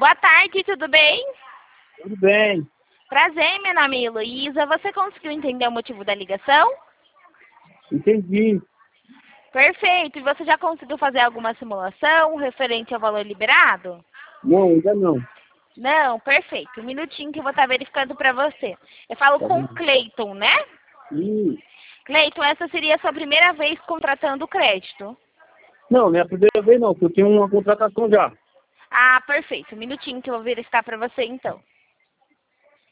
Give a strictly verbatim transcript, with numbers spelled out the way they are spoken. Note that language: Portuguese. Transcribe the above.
Boa tarde, tudo bem? Tudo bem. Prazer, meu nome é Heloísa. Você conseguiu entender o motivo da ligação? Entendi. Perfeito. E você já conseguiu fazer alguma simulação referente ao valor liberado? Não, ainda não. Não? Perfeito. Um minutinho que eu vou estar verificando para você. Eu falo Tá com bom. o Cleiton, né? Ih, Cleiton, essa seria a sua primeira vez contratando o crédito. Não, não é a primeira vez não, porque eu tenho uma contratação já. Ah, perfeito. Um minutinho que eu vou verificar para você então.